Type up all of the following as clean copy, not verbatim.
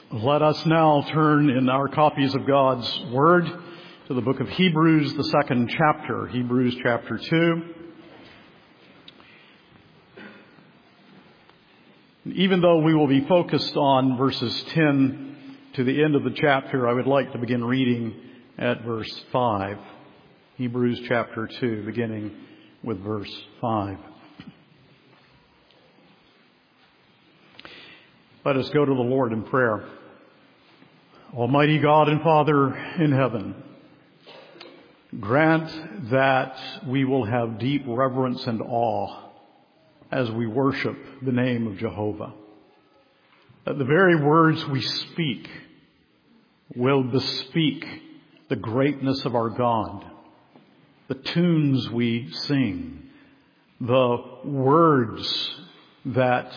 Let us now turn in our copies of God's Word to the book of Hebrews, the second chapter, Hebrews chapter 2. Even though we will be focused on verses 10 to the end of the chapter, I would like to begin reading at verse 5. Hebrews chapter 2, beginning with verse 5. Let us go to the Lord in prayer. Almighty God and Father in heaven, grant that we will have deep reverence and awe as we worship the name of Jehovah. That the very words we speak will bespeak the greatness of our God. The tunes we sing, the words that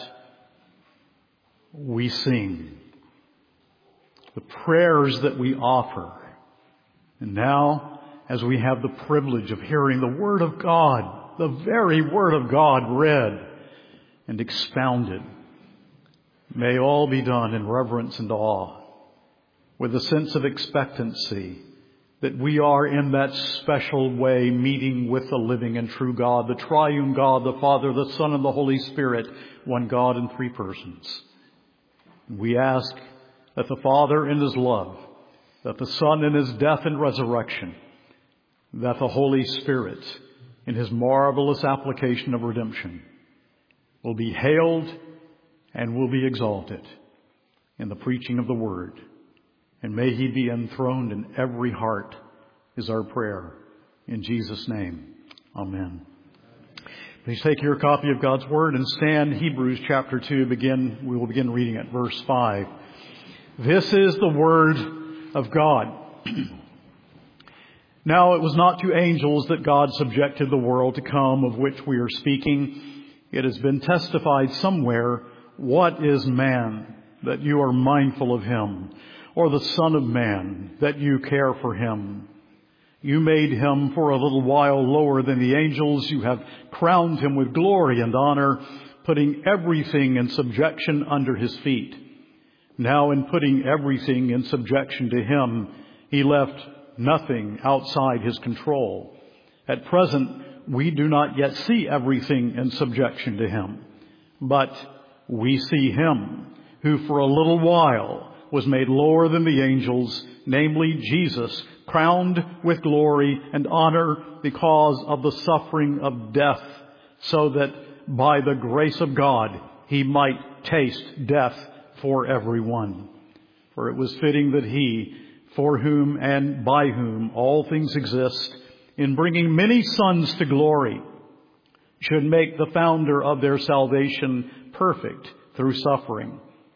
we sing, the prayers that we offer. And now, as we have the privilege of hearing the Word of God, the very Word of God read and expounded, may all be done in reverence and awe, with a sense of expectancy that we are in that special way meeting with the living and true God, the triune God, the Father, the Son, and the Holy Spirit, one God in three persons. We ask that the Father in His love, that the Son in His death and resurrection, that the Holy Spirit in His marvelous application of redemption will be hailed and will be exalted in the preaching of the Word. And may He be enthroned in every heart is our prayer. In Jesus' name, amen. Please take your copy of God's Word and stand. Hebrews chapter 2, we will begin reading at verse 5. This is the Word of God. Now it was not to angels that God subjected the world to come, of which we are speaking. It has been testified somewhere, what is man, that you are mindful of him, or the Son of Man, that you care for him? You made him for a little while lower than the angels. You have crowned him with glory and honor, putting everything in subjection under his feet. Now in putting everything in subjection to him, he left nothing outside his control. At present, we do not yet see everything in subjection to him, but we see him who for a little while was made lower than the angels, namely Jesus, crowned with glory and honor because of the suffering of death, so that by the grace of God he might taste death for everyone. For it was fitting that he, for whom and by whom all things exist, in bringing many sons to glory, should make the founder of their salvation perfect through suffering.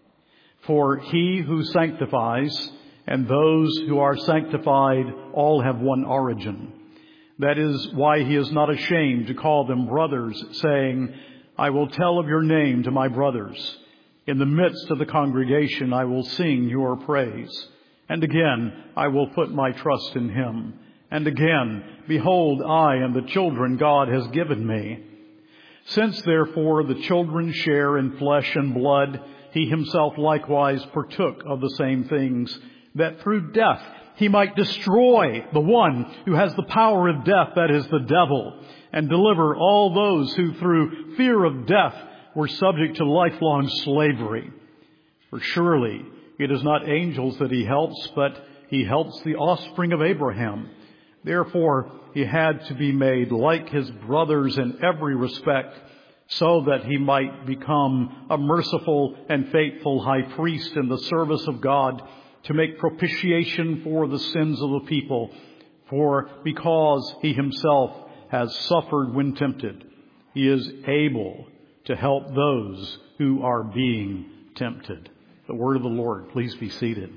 For he who sanctifies and those who are sanctified all have one origin. That is why he is not ashamed to call them brothers, saying, I will tell of your name to my brothers. In the midst of the congregation I will sing your praise. And again I will put my trust in him. And again, behold, I and the children God has given me. Since therefore the children share in flesh and blood, he himself likewise partook of the same things, that through death he might destroy the one who has the power of death, that is the devil, and deliver all those who through fear of death were subject to lifelong slavery. For surely it is not angels that he helps, but he helps the offspring of Abraham. Therefore he had to be made like his brothers in every respect, so that he might become a merciful and faithful high priest in the service of God, to make propitiation for the sins of the people. For because he himself has suffered when tempted, he is able to help those who are being tempted. The word of the Lord. Please be seated.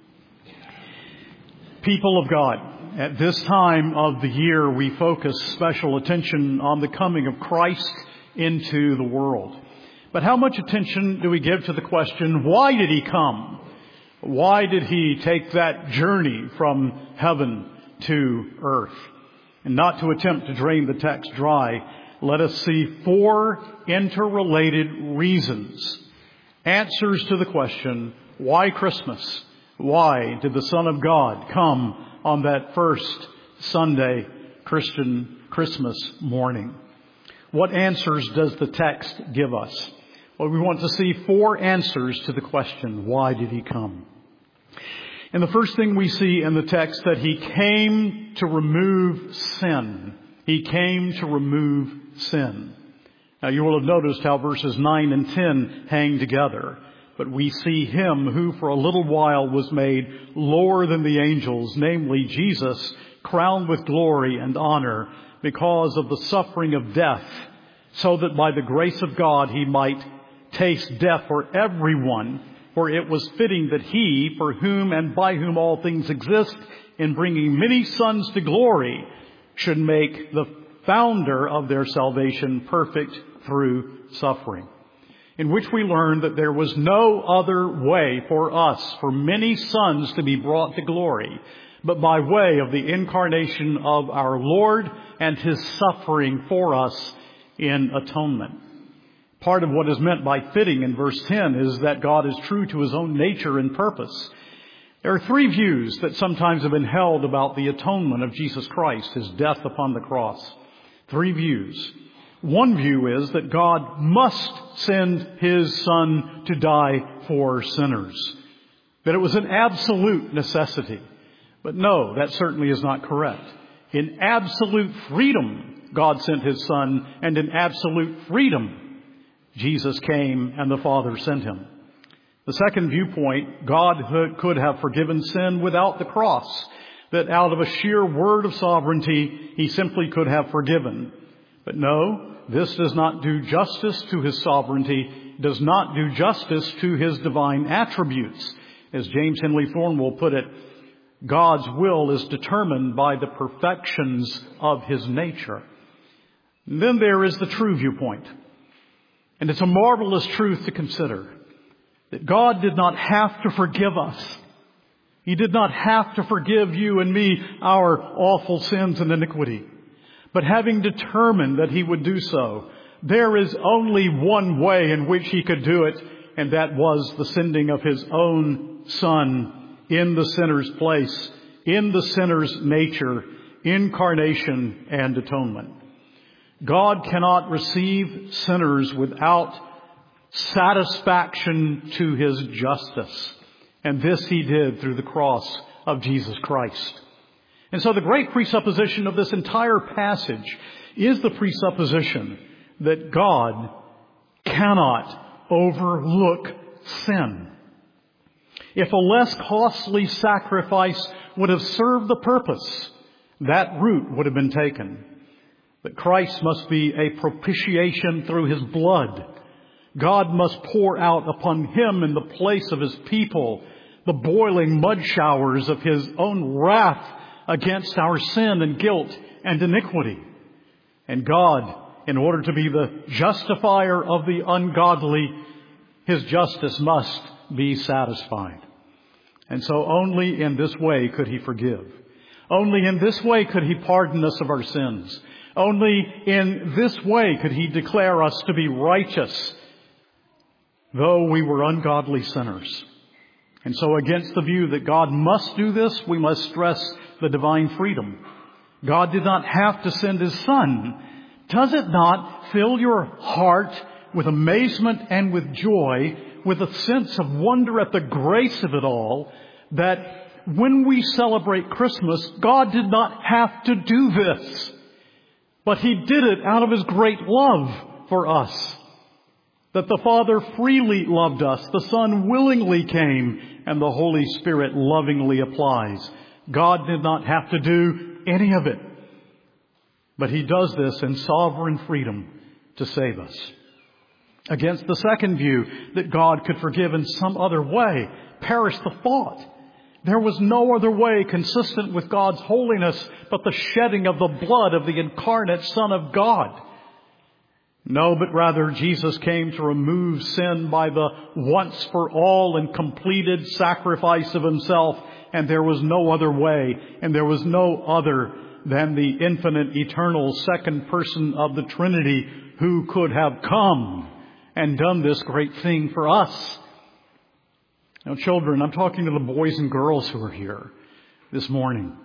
People of God, at this time of the year we focus special attention on the coming of Christ into the world. But how much attention do we give to the question, why did he come? Why did he take that journey from heaven to earth? And not to attempt to drain the text dry, let us see 4 interrelated reasons, answers to the question, Why Christmas? Why did the Son of God come on that first Sunday Christian Christmas morning? What answers does the text give us? Well, we want to see 4 answers to the question, why did he come? And the first thing we see in the text, that he came to remove sin. He came to remove sin. Now, you will have noticed how verses 9 and 10 hang together. But we see him who for a little while was made lower than the angels, namely Jesus, crowned with glory and honor because of the suffering of death, so that by the grace of God he might taste death for everyone. For it was fitting that he, for whom and by whom all things exist, in bringing many sons to glory, should make the founder of their salvation perfect through suffering. In which we learn that there was no other way for us, for many sons to be brought to glory, but by way of the incarnation of our Lord and his suffering for us in atonement. Part of what is meant by fitting in verse 10 is that God is true to his own nature and purpose. There are 3 views that sometimes have been held about the atonement of Jesus Christ, his death upon the cross. 3 views. One view is that God must send his Son to die for sinners, that it was an absolute necessity. But no, that certainly is not correct. In absolute freedom, God sent his Son, and in absolute freedom, Jesus came and the Father sent him. The second viewpoint, God could have forgiven sin without the cross, that out of a sheer word of sovereignty, he simply could have forgiven. But no, this does not do justice to his sovereignty, does not do justice to his divine attributes. As James Henry Thornwell put it, God's will is determined by the perfections of his nature. And then there is the true viewpoint. And it's a marvelous truth to consider, that God did not have to forgive us. He did not have to forgive you and me our awful sins and iniquity. But having determined that he would do so, there is only one way in which he could do it, and that was the sending of his own Son in the sinner's place, in the sinner's nature, incarnation and atonement. God cannot receive sinners without satisfaction to his justice. And this he did through the cross of Jesus Christ. And so the great presupposition of this entire passage is the presupposition that God cannot overlook sin. If a less costly sacrifice would have served the purpose, that route would have been taken. But Christ must be a propitiation through his blood. God must pour out upon him in the place of his people the boiling mud showers of his own wrath against our sin and guilt and iniquity. And God, in order to be the justifier of the ungodly, his justice must be satisfied. And so only in this way could he forgive. Only in this way could he pardon us of our sins. Only in this way could he declare us to be righteous, though we were ungodly sinners. And so against the view that God must do this, we must stress the divine freedom. God did not have to send his Son. Does it not fill your heart with amazement and with joy, with a sense of wonder at the grace of it all, that when we celebrate Christmas, God did not have to do this, but he did it out of his great love for us. That the Father freely loved us, the Son willingly came, and the Holy Spirit lovingly applies. God did not have to do any of it, but he does this in sovereign freedom to save us. Against the second view, that God could forgive in some other way, perish the thought. There was no other way consistent with God's holiness but the shedding of the blood of the incarnate Son of God. No, but rather Jesus came to remove sin by the once for all and completed sacrifice of himself. And there was no other way, and there was no other than the infinite, eternal second person of the Trinity who could have come and done this great thing for us. Now, children, I'm talking to the boys and girls who are here this morning.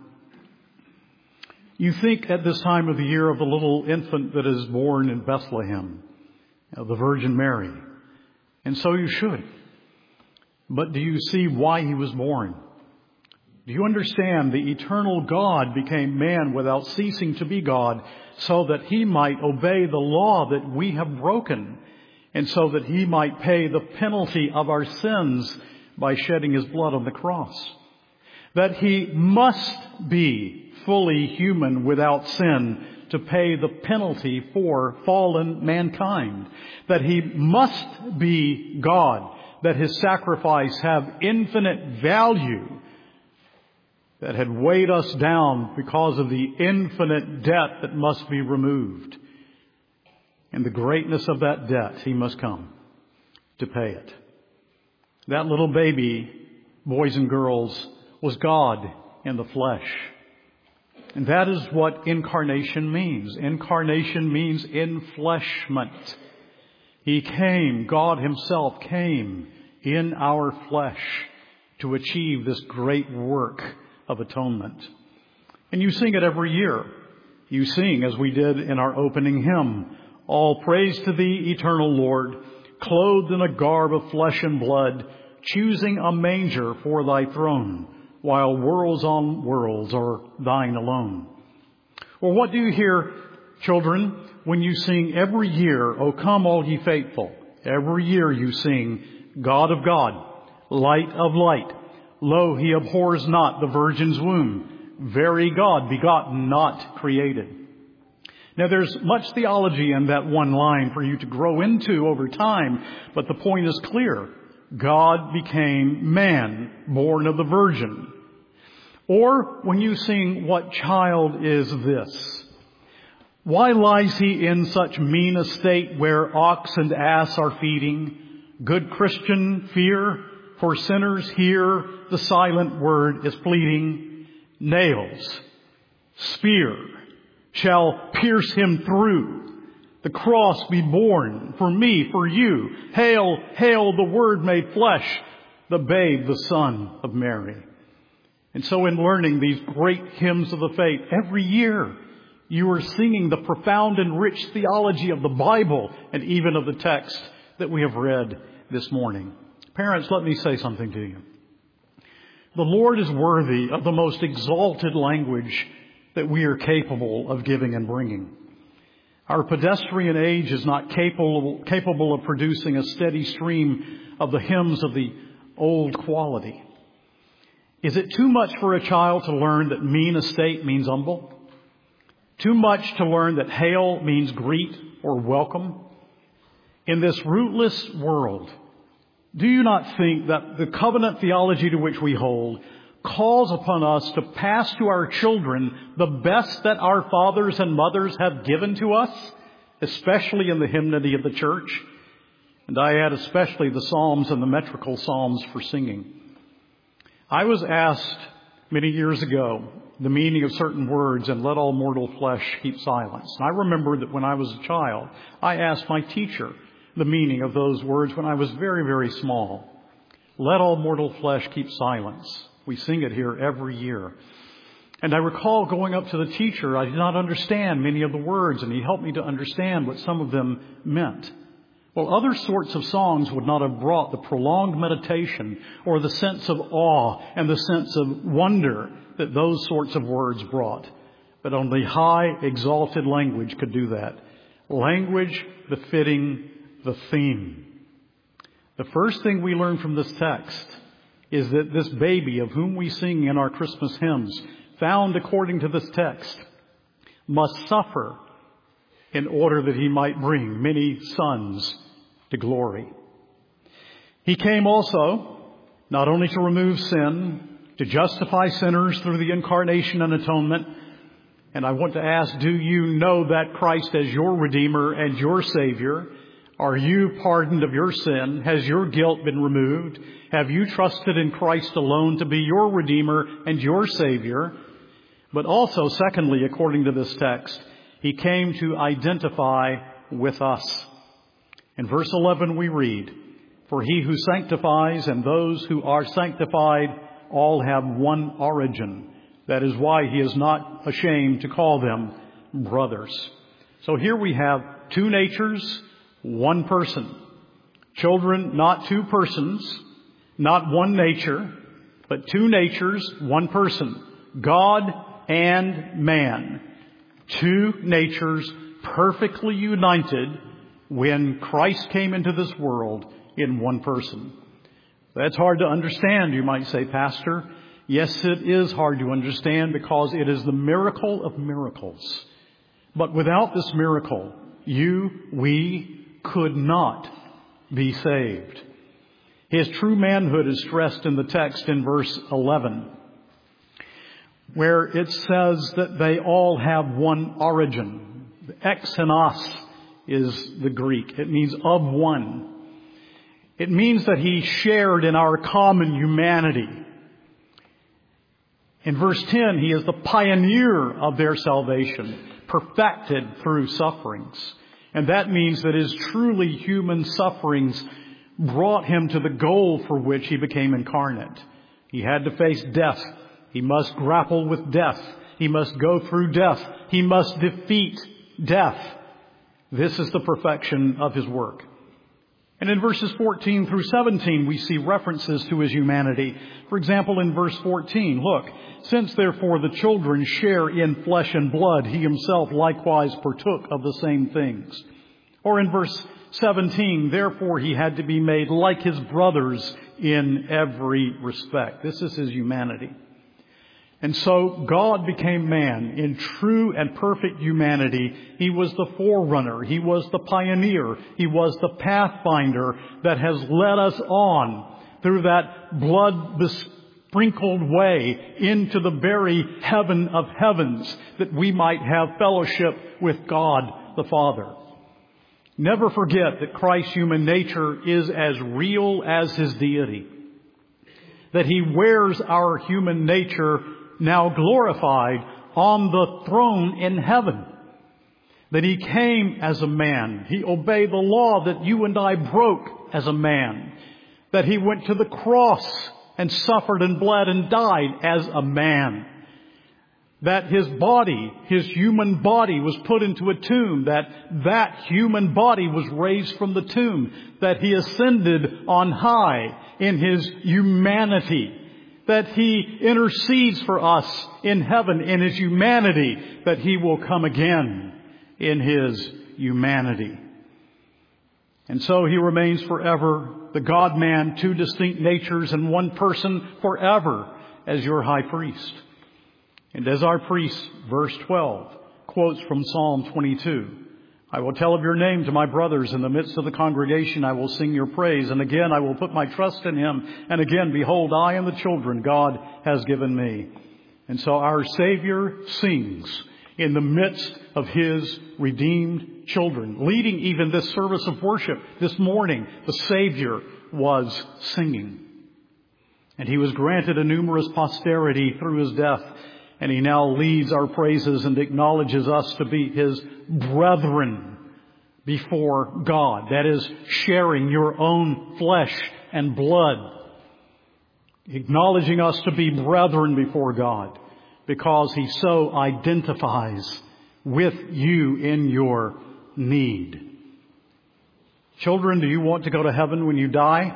You think at this time of the year of the little infant that is born in Bethlehem, the Virgin Mary. And so you should. But do you see why he was born? Do you understand the eternal God became man without ceasing to be God so that he might obey the law that we have broken and so that he might pay the penalty of our sins by shedding his blood on the cross? That he must be fully human without sin to pay the penalty for fallen mankind. That he must be God. That his sacrifice have infinite value that had weighed us down because of the infinite debt that must be removed. And the greatness of that debt, he must come to pay it. That little baby, boys and girls, was God in the flesh. And that is what incarnation means. Incarnation means enfleshment. He came, God himself came in our flesh to achieve this great work of atonement. And you sing it every year. You sing, as we did in our opening hymn, all praise to thee, eternal Lord, clothed in a garb of flesh and blood, choosing a manger for thy throne, while worlds on worlds are thine alone. Well, what do you hear, children, when you sing every year, O come all ye faithful? Every year you sing, God of God, light of light. Lo, he abhors not the virgin's womb. Very God, begotten, not created. Now, there's much theology in that one line for you to grow into over time, but the point is clear. God became man, born of the Virgin. Or when you sing, what child is this? Why lies he in such mean estate where ox and ass are feeding? Good Christian, fear, for sinners hear the silent word is pleading. Nails, spear, shall pierce him through. The cross be borne for me, for you. Hail, hail the Word made flesh, the babe, the Son of Mary. And so in learning these great hymns of the faith, every year you are singing the profound and rich theology of the Bible and even of the text that we have read this morning. Parents, let me say something to you. The Lord is worthy of the most exalted language that we are capable of giving and bringing. Our pedestrian age is not capable of producing a steady stream of the hymns of the old quality. Is it too much for a child to learn that mean estate means humble? Too much to learn that hail means greet or welcome? In this rootless world, do you not think that the covenant theology to which we hold calls upon us to pass to our children the best that our fathers and mothers have given to us, especially in the hymnody of the church? And I add especially the psalms and the metrical psalms for singing. I was asked many years ago the meaning of certain words in Let All Mortal Flesh Keep Silence. And I remember that when I was a child, I asked my teacher the meaning of those words when I was very, very small. Let all mortal flesh keep silence. We sing it here every year. And I recall going up to the teacher. I did not understand many of the words, and he helped me to understand what some of them meant. Well, other sorts of songs would not have brought the prolonged meditation or the sense of awe and the sense of wonder that those sorts of words brought. But only high, exalted language could do that. Language befitting the theme. The first thing we learn from this text is that this baby of whom we sing in our Christmas hymns, found according to this text, must suffer in order that he might bring many sons to glory. He came also not only to remove sin, to justify sinners through the incarnation and atonement. And I want to ask, do you know that Christ as your Redeemer and your Savior? Are you pardoned of your sin? Has your guilt been removed? Have you trusted in Christ alone to be your Redeemer and your Savior? But also, secondly, according to this text, he came to identify with us. In verse 11 we read, For he who sanctifies and those who are sanctified all have one origin. That is why he is not ashamed to call them brothers. So here we have two natures, one person. Children, not two persons, not one nature, but two natures, one person. God and man. Two natures perfectly united when Christ came into this world in one person. That's hard to understand, you might say, Pastor. Yes, it is hard to understand because it is the miracle of miracles. But without this miracle, we could not be saved. His true manhood is stressed in the text in verse 11, where it says that they all have one origin. Exenos is the Greek. It means of one. It means that he shared in our common humanity. In verse 10, he is the pioneer of their salvation, perfected through sufferings. And that means that his truly human sufferings brought him to the goal for which he became incarnate. He had to face death. He must grapple with death. He must go through death. He must defeat death. This is the perfection of his work. And in verses 14 through 17, we see references to his humanity. For example, in verse 14, look, since therefore the children share in flesh and blood, he himself likewise partook of the same things. Or in verse 17, therefore he had to be made like his brothers in every respect. This is his humanity. And so God became man in true and perfect humanity. He was the forerunner. He was the pioneer. He was the pathfinder that has led us on through that blood-besprinkled way into the very heaven of heavens that we might have fellowship with God the Father. Never forget that Christ's human nature is as real as his deity. That he wears our human nature now glorified on the throne in heaven. That he came as a man. He obeyed the law that you and I broke as a man. That he went to the cross and suffered and bled and died as a man. That his body, his human body, was put into a tomb. That human body was raised from the tomb. That he ascended on high in his humanity. That he intercedes for us in heaven in his humanity. That he will come again in his humanity. And so he remains forever the God-man, two distinct natures in one person forever as your high priest. And as our priest, verse 12, quotes from Psalm 22, I will tell of your name to my brothers. In the midst of the congregation I will sing your praise. And again I will put my trust in him. And again, behold, I and the children God has given me. And so our Savior sings in the midst of his redeemed children. Leading even this service of worship this morning, the Savior was singing. And he was granted a numerous posterity through his death. And he now leads our praises and acknowledges us to be his brethren before God. That is, sharing your own flesh and blood. Acknowledging us to be brethren before God because he so identifies with you in your need. Children, do you want to go to heaven when you die?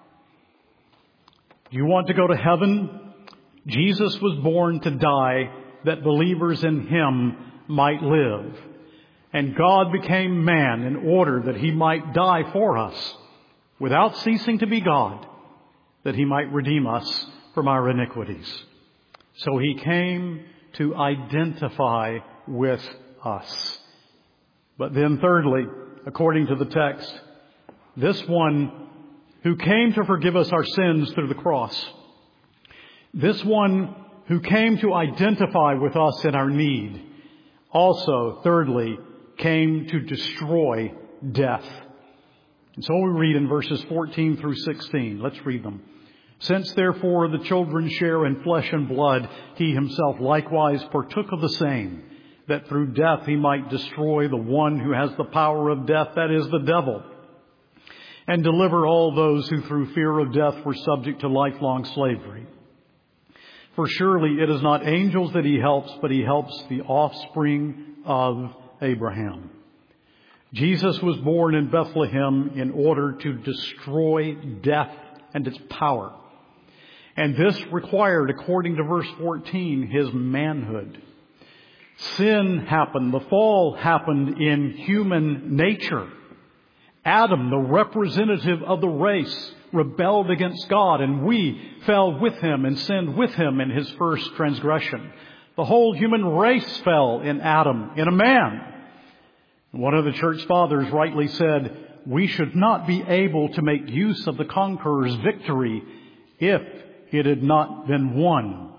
Do you want to go to heaven? Jesus was born to die that believers in him might live. And God became man in order that he might die for us without ceasing to be God, that he might redeem us from our iniquities. So he came to identify with us. But then thirdly, according to the text, this one who came to forgive us our sins through the cross, this one who came to identify with us in our need, also, thirdly, came to destroy death. And so we read in verses 14 through 16. Let's read them. Since therefore the children share in flesh and blood, he himself likewise partook of the same, that through death he might destroy the one who has the power of death, that is, the devil, and deliver all those who through fear of death were subject to lifelong slavery. For surely it is not angels that he helps, but he helps the offspring of Abraham. Jesus was born in Bethlehem in order to destroy death and its power. And this required, according to verse 14, his manhood. Sin happened. The fall happened in human nature. Adam, the representative of the race, rebelled against God, and we fell with him and sinned with him in his first transgression. The whole human race fell in Adam, in a man. One of the church fathers rightly said, we should not be able to make use of the conqueror's victory if it had been won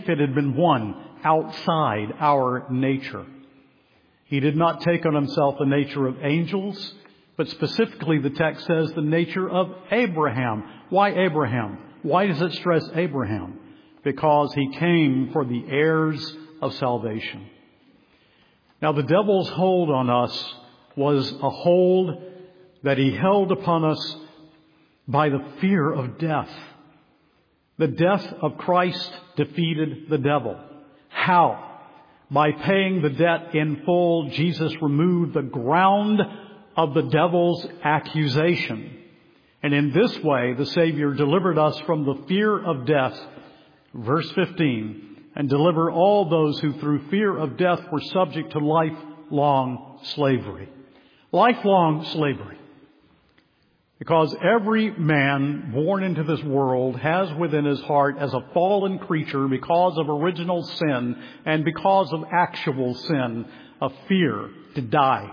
outside our nature. He did not take on himself the nature of angels, but specifically the text says the nature of Abraham. Why Abraham? Why does it stress Abraham? Because he came for the heirs of salvation. Now the devil's hold on us was a hold that he held upon us by the fear of death. The death of Christ defeated the devil. How? By paying the debt in full, Jesus removed the ground of the devil's accusation. And in this way, the Savior delivered us from the fear of death, verse 15, and deliver all those who through fear of death were subject to lifelong slavery. Lifelong slavery. Because every man born into this world has within his heart, as a fallen creature because of original sin and because of actual sin, a fear to die.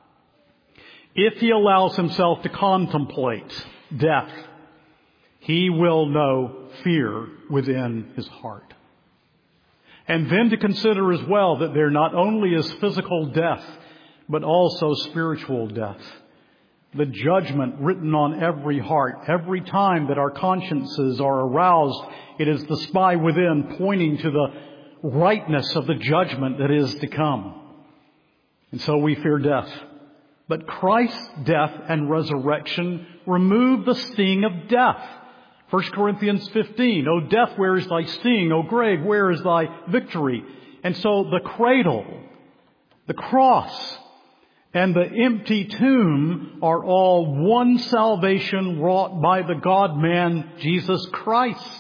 If he allows himself to contemplate death, he will know fear within his heart. And then to consider as well that there not only is physical death, but also spiritual death. The judgment written on every heart, every time that our consciences are aroused, it is the spy within pointing to the rightness of the judgment that is to come. And so we fear death. But Christ's death and resurrection remove the sting of death. 1 Corinthians 15, O death, where is thy sting? O grave, where is thy victory? And so the cradle, the cross, and the empty tomb are all one salvation wrought by the God-man, Jesus Christ.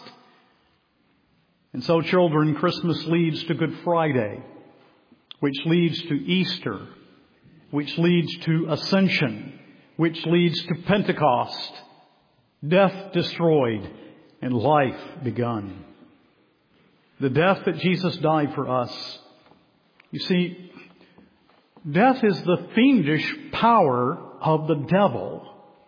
And so, children, Christmas leads to Good Friday, which leads to Easter, which leads to Ascension, which leads to Pentecost, death destroyed and life begun. The death that Jesus died for us. You see, death is the fiendish power of the devil.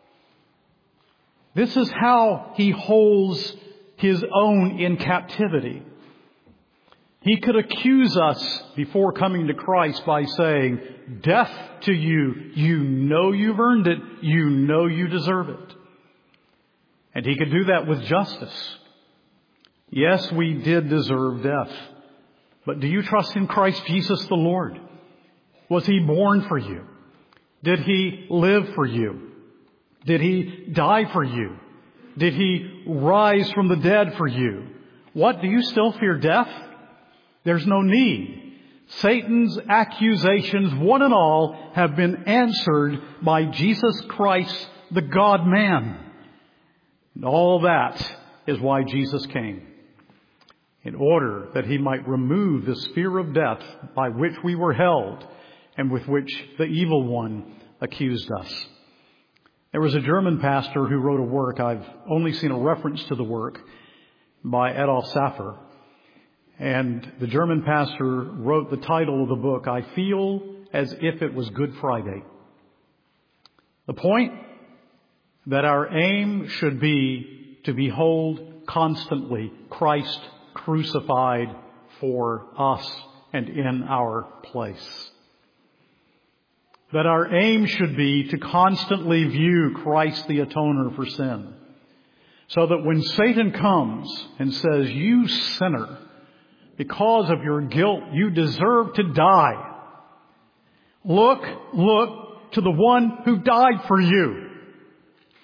This is how he holds his own in captivity. He could accuse us before coming to Christ by saying, death to you, you know you've earned it, you know you deserve it. And he could do that with justice. Yes, we did deserve death. But do you trust in Christ Jesus the Lord? Was he born for you? Did he live for you? Did he die for you? Did he rise from the dead for you? What, do you still fear death? There's no need. Satan's accusations, one and all, have been answered by Jesus Christ, the God-man. And all that is why Jesus came. In order that he might remove this fear of death by which we were held and with which the evil one accused us. There was a German pastor who wrote a work, I've only seen a reference to the work, by Adolf Saffer. And the German pastor wrote the title of the book, I Feel as If It Was Good Friday. The point? That our aim should be to behold constantly Christ crucified for us and in our place. That our aim should be to constantly view Christ the atoner for sin. So that when Satan comes and says, you sinner, because of your guilt, you deserve to die. Look to the one who died for you.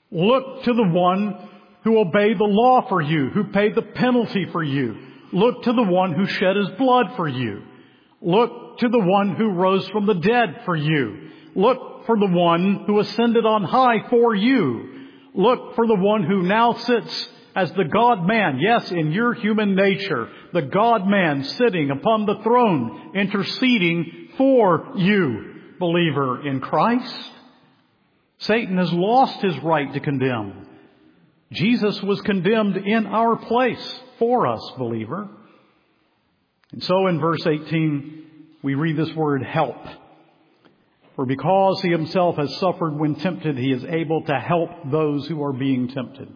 Look to the one who obeyed the law for you, who paid the penalty for you. Look to the one who shed his blood for you. Look to the one who rose from the dead for you. Look for the one who ascended on high for you. Look for the one who now sits as the God-man, yes, in your human nature, the God-man sitting upon the throne, interceding for you, believer in Christ. Satan has lost his right to condemn. Jesus was condemned in our place for us, believer. And so in verse 18, we read this word, help. For because he himself has suffered when tempted, he is able to help those who are being tempted.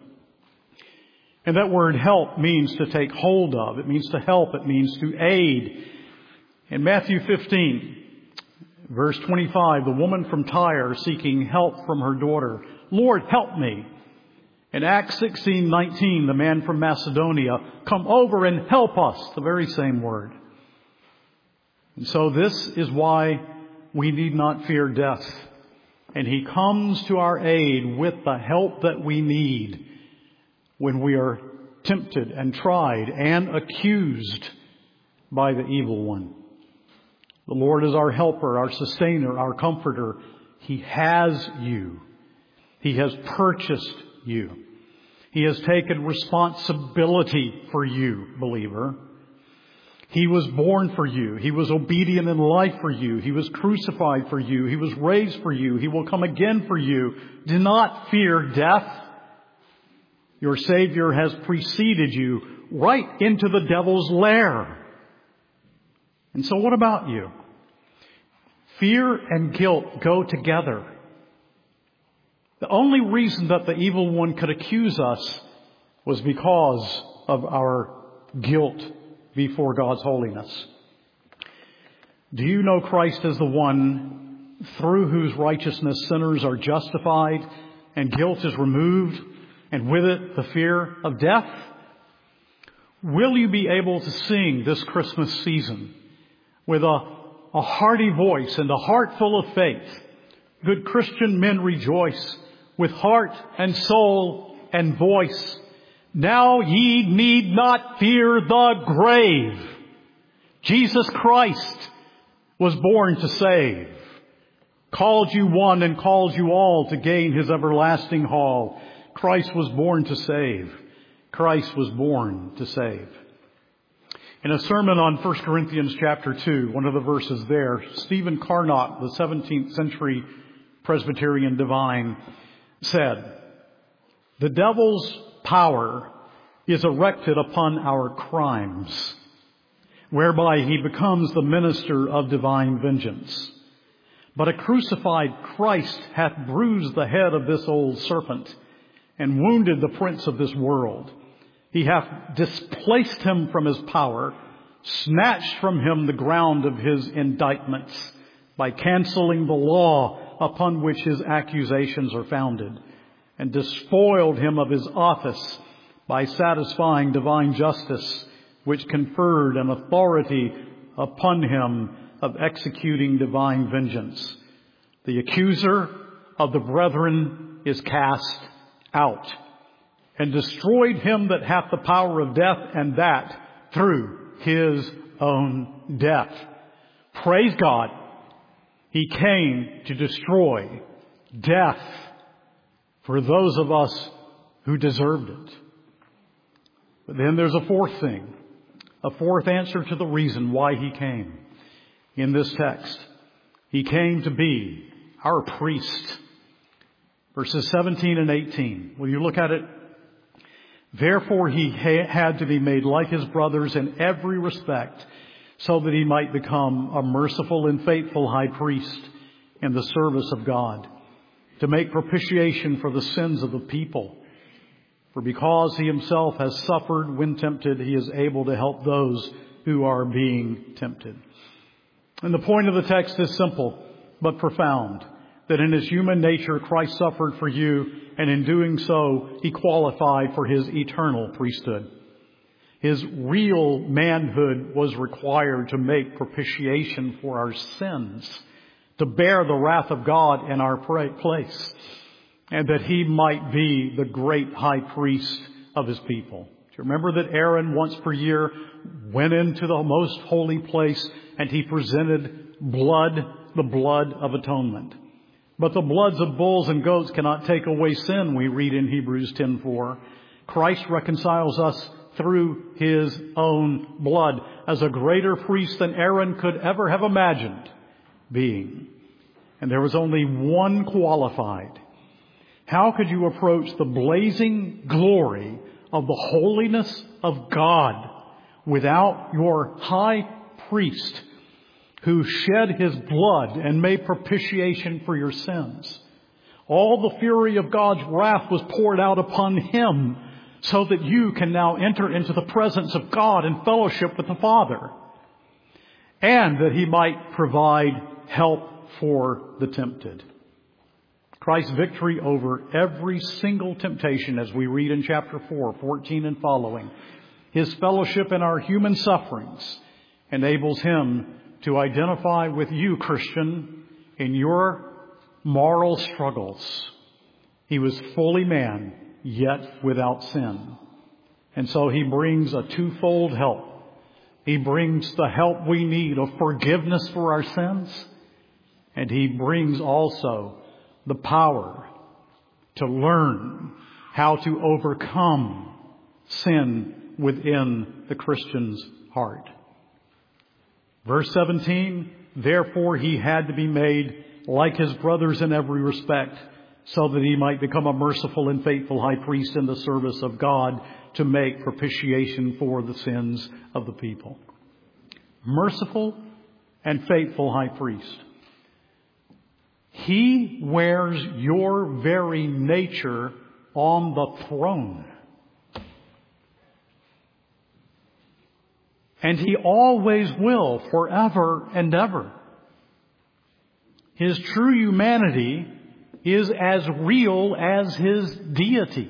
And that word help means to take hold of. It means to help. It means to aid. In Matthew 15, verse 25, the woman from Tyre seeking help from her daughter, Lord, help me. In Acts 16:19, the man from Macedonia, come over and help us. The very same word. And so this is why we need not fear death. And he comes to our aid with the help that we need when we are tempted and tried and accused by the evil one. The Lord is our helper, our sustainer, our comforter. He has you. He has purchased you. He has taken responsibility for you, believer. He was born for you. He was obedient in life for you. He was crucified for you. He was raised for you. He will come again for you. Do not fear death. Your Savior has preceded you right into the devil's lair. And so what about you? Fear and guilt go together. The only reason that the evil one could accuse us was because of our guilt before God's holiness. Do you know Christ as the one through whose righteousness sinners are justified and guilt is removed, and with it the fear of death? Will you be able to sing this Christmas season with a hearty voice and a heart full of faith? Good Christian men rejoice with heart and soul and voice. Now ye need not fear the grave. Jesus Christ was born to save, called you one and called you all to gain his everlasting hall. Christ was born to save. Christ was born to save. In a sermon on 1 Corinthians chapter 2, one of the verses there, Stephen Carnot, the 17th century Presbyterian divine, said, the devil's power is erected upon our crimes, whereby he becomes the minister of divine vengeance. But a crucified Christ hath bruised the head of this old serpent and wounded the prince of this world. He hath displaced him from his power, snatched from him the ground of his indictments by canceling the law upon which his accusations are founded, and despoiled him of his office by satisfying divine justice, which conferred an authority upon him of executing divine vengeance. The accuser of the brethren is cast out, and destroyed him that hath the power of death, and that through his own death. Praise God. He came to destroy death for those of us who deserved it. But then there's a fourth thing, a fourth answer to the reason why he came in this text. He came to be our priest. Verses 17 and 18. Will you look at it? Therefore he had to be made like his brothers in every respect, so that he might become a merciful and faithful high priest in the service of God, to make propitiation for the sins of the people. For because he himself has suffered when tempted, he is able to help those who are being tempted. And the point of the text is simple but profound, that in his human nature Christ suffered for you, and in doing so he qualified for his eternal priesthood. His real manhood was required to make propitiation for our sins, to bear the wrath of God in our place. and that he might be the great high priest of his people. Do you remember that Aaron once per year went into the most holy place and he presented blood, the blood of atonement? But the bloods of bulls and goats cannot take away sin, we read in Hebrews 10:4. Christ reconciles us through his own blood as a greater priest than Aaron could ever have imagined being. And there was only one qualified. How could you approach the blazing glory of the holiness of God without your high priest who shed his blood and made propitiation for your sins? All the fury of God's wrath was poured out upon him so that you can now enter into the presence of God in fellowship with the Father, and that he might provide help for the tempted. Christ's victory over every single temptation, as we read in chapter 4:14 and following, his fellowship in our human sufferings enables him to identify with you, Christian, in your moral struggles. He was fully man, yet without sin. And so he brings a twofold help. He brings the help we need of forgiveness for our sins, and he brings also the power to learn how to overcome sin within the Christian's heart. Verse 17, therefore he had to be made like his brothers in every respect, so that he might become a merciful and faithful high priest in the service of God to make propitiation for the sins of the people. Merciful and faithful high priest. He wears your very nature on the throne. And he always will, forever and ever. His true humanity is as real as his deity.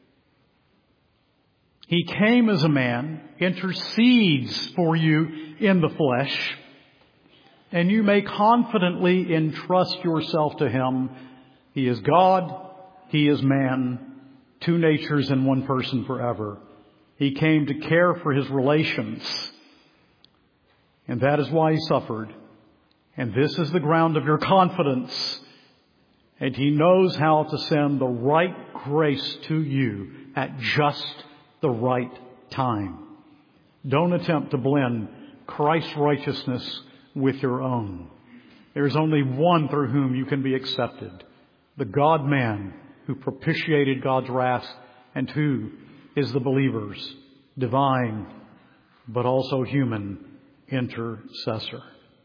He came as a man, intercedes for you in the flesh, and you may confidently entrust yourself to him. He is God, he is man, two natures in one person forever. He came to care for his relations, and that is why he suffered. And this is the ground of your confidence. And he knows how to send the right grace to you at just the right time. Don't attempt to blend Christ's righteousness with your own. There is only one through whom you can be accepted. The God-man who propitiated God's wrath and who is the believer's divine but also human intercessor.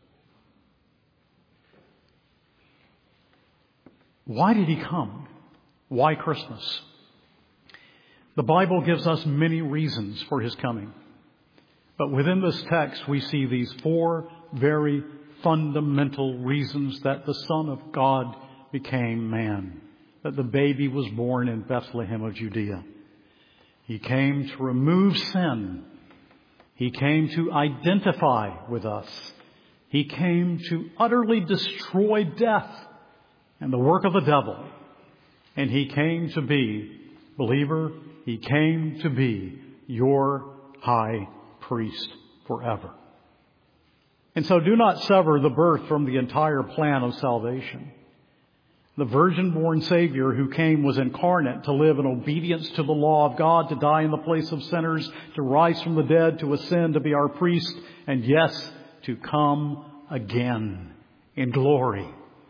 Why did he come? Why Christmas? The Bible gives us many reasons for his coming. But within this text, we see these four very fundamental reasons that the Son of God became man, that the baby was born in Bethlehem of Judea. He came to remove sin. He came to identify with us. He came to utterly destroy death and the work of the devil. And he came to be, believer, he came to be your high priest forever. And so do not sever the birth from the entire plan of salvation. The virgin-born Savior who came was incarnate to live in obedience to the law of God, to die in the place of sinners, to rise from the dead, to ascend, to be our priest, and yes, to come again in glory.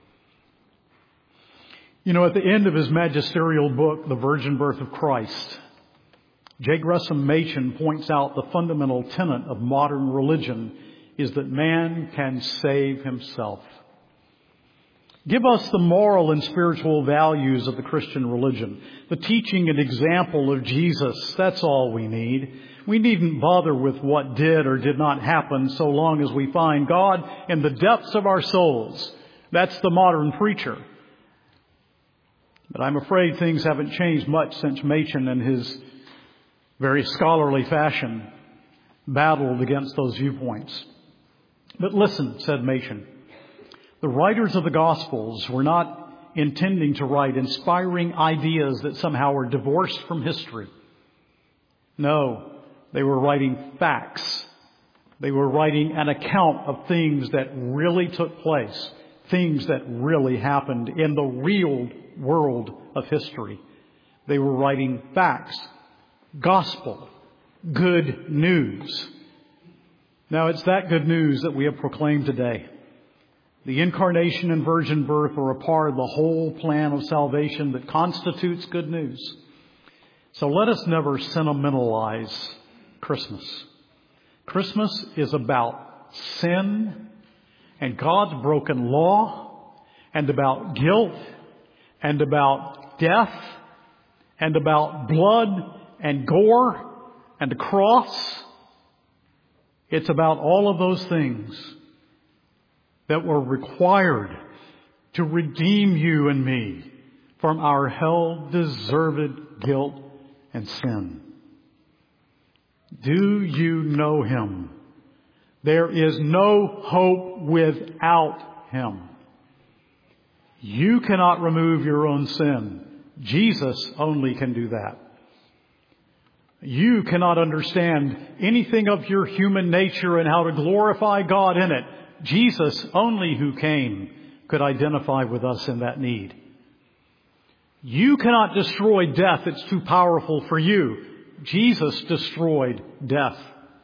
You know, at the end of his magisterial book, The Virgin Birth of Christ, J. Gresham Machen points out the fundamental tenet of modern religion is that man can save himself. Give us the moral and spiritual values of the Christian religion, the teaching and example of Jesus. That's all we need. We needn't bother with what did or did not happen so long as we find God in the depths of our souls. That's the modern preacher. But I'm afraid things haven't changed much since Machen in his very scholarly fashion battled against those viewpoints. But listen, said Machen, the writers of the Gospels were not intending to write inspiring ideas that somehow are divorced from history. No, they were writing facts. They were writing an account of things that really took place, things that really happened in the real world of history. They were writing facts, gospel, good news. Now, it's that good news that we have proclaimed today. The incarnation and virgin birth are a part of the whole plan of salvation that constitutes good news. So let us never sentimentalize Christmas. Christmas is about sin and God's broken law, and about guilt, and about death, and about blood and gore and the cross. It's about all of those things that were required to redeem you and me from our hell-deserved guilt and sin. Do you know Him? There is no hope without Him. You cannot remove your own sin. Jesus only can do that. You cannot understand anything of your human nature and how to glorify God in it. Jesus only, who came, could identify with us in that need. You cannot destroy death. It's too powerful for you. Jesus destroyed death.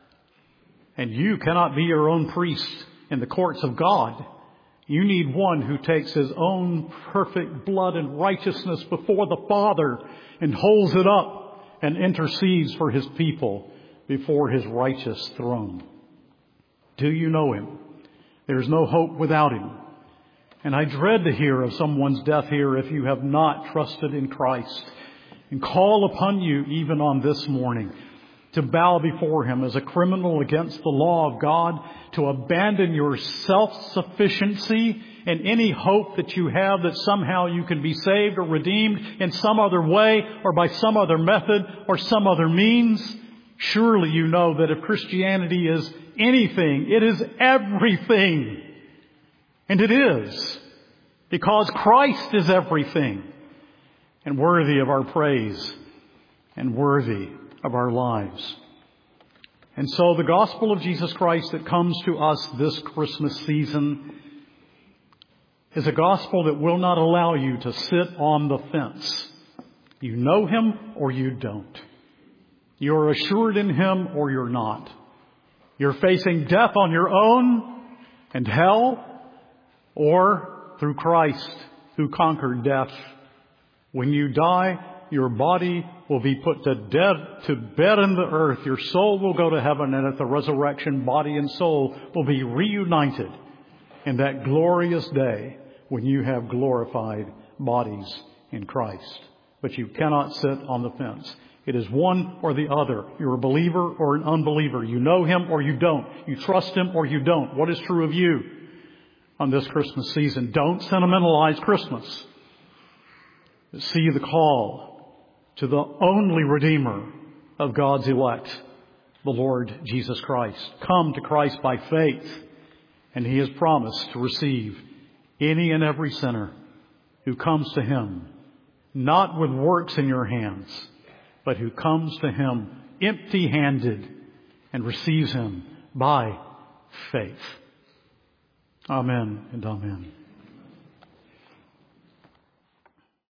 And you cannot be your own priest in the courts of God. You need one who takes His own perfect blood and righteousness before the Father and holds it up and intercedes for His people before His righteous throne. Do you know Him? There's no hope without Him. And I dread to hear of someone's death here if you have not trusted in Christ. And call upon you even on this morning to bow before Him as a criminal against the law of God, to abandon your self-sufficiency and any hope that you have that somehow you can be saved or redeemed in some other way or by some other method or some other means. Surely you know that if Christianity is anything, it is everything. And it is, because Christ is everything and worthy of our praise and worthy of our lives. And so the gospel of Jesus Christ that comes to us this Christmas season is a gospel that will not allow you to sit on the fence. You know Him or you don't. You're assured in Him or you're not. You're facing death on your own and hell, or through Christ who conquered death. When you die, your body will be put to bed in the earth. Your soul will go to heaven, and at the resurrection, body and soul will be reunited in that glorious day when you have glorified bodies in Christ. But you cannot sit on the fence. It is one or the other. You're a believer or an unbeliever. You know Him or you don't. You trust Him or you don't. What is true of you on this Christmas season? Don't sentimentalize Christmas. See the call to the only Redeemer of God's elect, the Lord Jesus Christ. Come to Christ by faith, and He has promised to receive any and every sinner who comes to Him, not with works in your hands, but who comes to Him empty-handed and receives Him by faith. Amen and amen.